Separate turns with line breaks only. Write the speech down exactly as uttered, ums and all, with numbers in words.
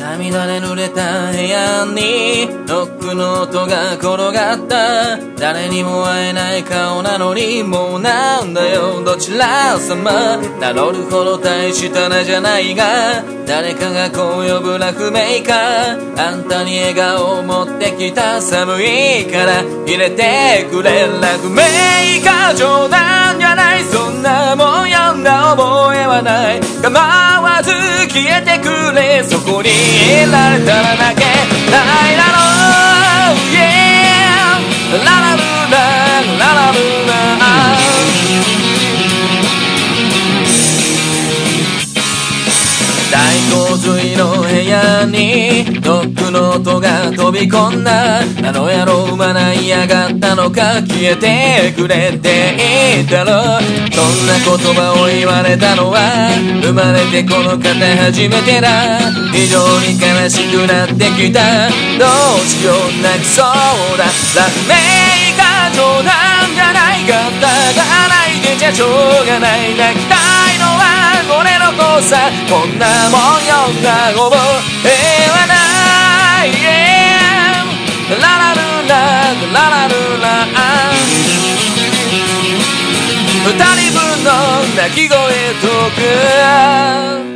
涙で濡れた部屋にノックの音が転がった。誰にも会えない顔なのにもうなんだよどちら様。名乗るほど大したなじゃないが誰かがこう呼ぶラフメーカー。あんたに笑顔を持ってきた。寒いから入れてくれラフメーカー。冗談じゃないそんなもん読んだ覚えはない。構わず消えてくれそこにいられたらだけないだろう、yeah、ララルラララルラ大洪水の部屋にノックの音が飛び込んだ。あの野郎まだ嫌がったのか消えてくれって言ったろ。そんな言葉を言われたのは生まれてこの方初めてだ。非常に悲しくなってきた。どうしよう泣きそうだ。ラフメーカー冗談じゃないかったが泣いてちゃしょうがない。泣きたいのは俺の子さ。こんなもん読んだ覚えはない、yeah、ララルラララルラ二人分の泣き声とか